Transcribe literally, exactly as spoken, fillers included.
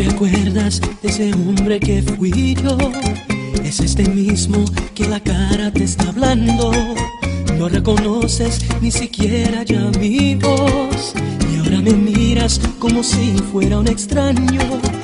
te acuerdas de ese hombre que fui yo? Es este mismo que la cara te está hablando. No reconoces ni siquiera ya mi voz. Y ahora me miras como si fuera un extraño.